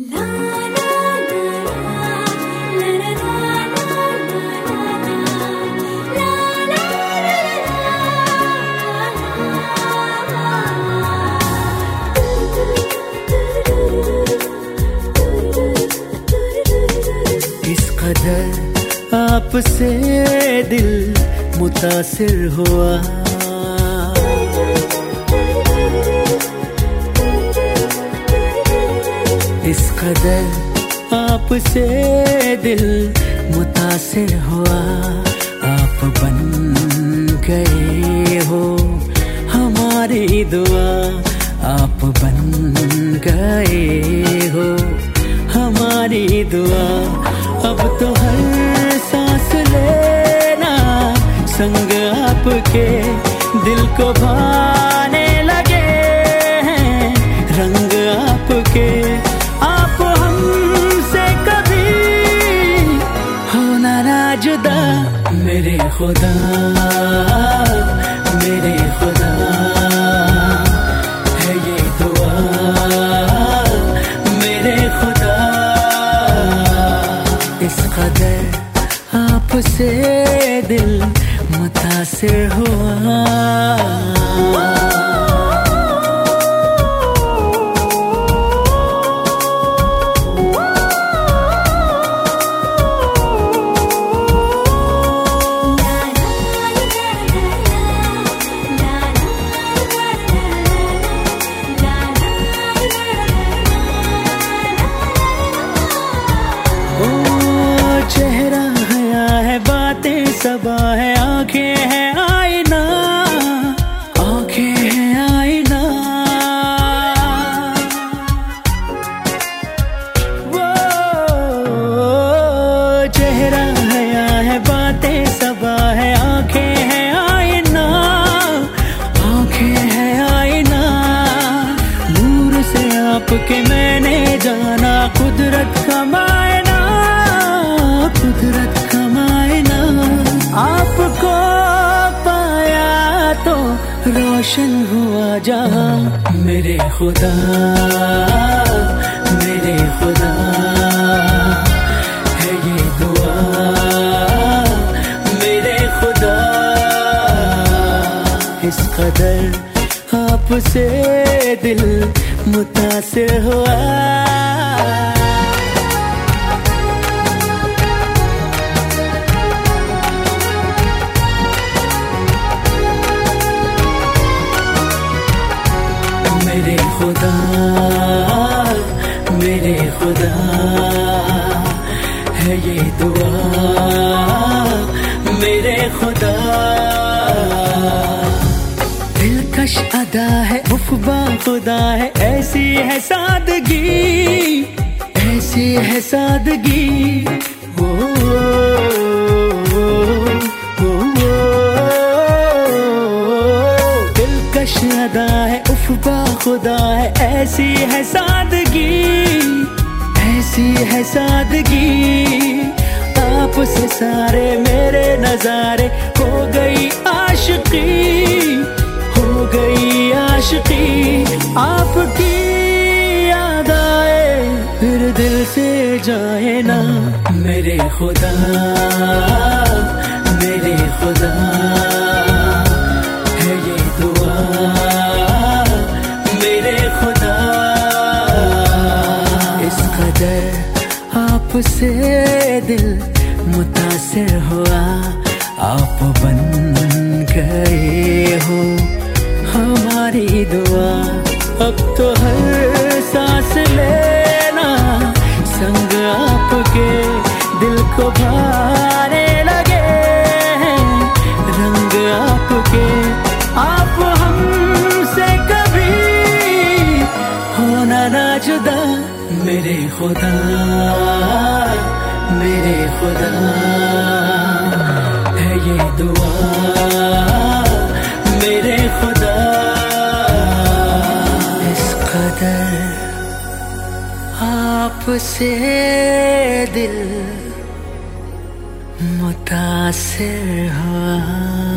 इस कदर आपसे दिल मुतासिर हुआ, इस कदर आपसे दिल मुतासिर हुआ। आप बन गए हो हमारी दुआ, आप बन गए हो हमारी दुआ। अब तो हर सांस लेना संग आपके दिल को भाने लगे हैं रंग आपके। आप हमसे कभी होना ना जुदा, मेरे खुदा मेरे खुदा है ये दुआ मेरे खुदा। इस कदर आपसे दिल मुतासिर हुआ। चेहरा हया है, बातें सबा है, आंखें हैं आईना, आंखें हैं आईना। वो चेहरा हया है, बातें सबा है, आंखें हैं आईना, आंखें हैं आईना। दूर से आपके मैंने जाना कुदरत का मायना, कुदरत का मायना। आपको पाया तो रोशन हुआ जहां, मेरे खुदा मेरे खुदा है ये दुआ मेरे खुदा। इस कदर आपसे दिल मुतासिर हुआ। मेरे खुदा मेरे खुदा है ये दुआ मेरे खुदा। दिलकश अदा है उफ़बा खुदा है, ऐसी है सादगी ऐसी है सादगी। दिलकश अदा है उफ़बा खुदा है, ऐसी है सादगी ऐसी है सादगी। आपसे सारे मेरे नजारे हो गई आशिकी हो गई आशिकी। आपकी याद आए फिर दिल से जाए ना, मेरे खुदा मेरे खुदा है ये दुआ मेरे खुदा। इस कदर आपसे दिल मुतासिर हुआ, आप बन गए हो हमारी दुआ। अब तो हर सांस लेना संग आपके दिल को भाने लगे हैं रंग आपके। आप हमसे कभी होना ना जुदा, मेरे खुदा मेरे खुदा है ये दुआ मेरे खुदा। इस कदर आपसे दिल मुतासिर हुआ।